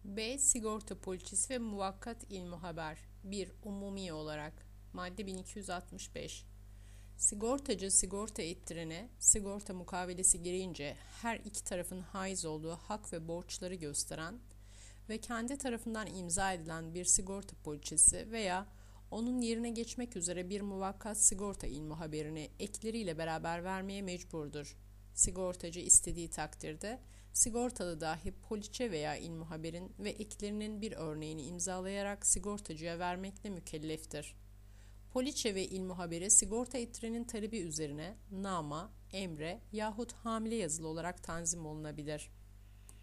B. Sigorta poliçesi ve muvakkat ilmuhaber. 1. Umumi olarak. Madde 1265. Sigortacı sigorta ettirene sigorta mukavelesi gereğince her iki tarafın haiz olduğu hak ve borçları gösteren ve kendi tarafından imza edilen bir sigorta poliçesi veya onun yerine geçmek üzere bir muvakkat sigorta ilmuhaberini ekleriyle beraber vermeye mecburdur. Sigortacı istediği takdirde sigortalı dahi poliçe veya ilmuhaberin ve eklerinin bir örneğini imzalayarak sigortacıya vermekle mükelleftir. Poliçe ve ilmuhaberi sigorta ettirenin talebi üzerine nama, emre yahut hamile yazılı olarak tanzim olunabilir.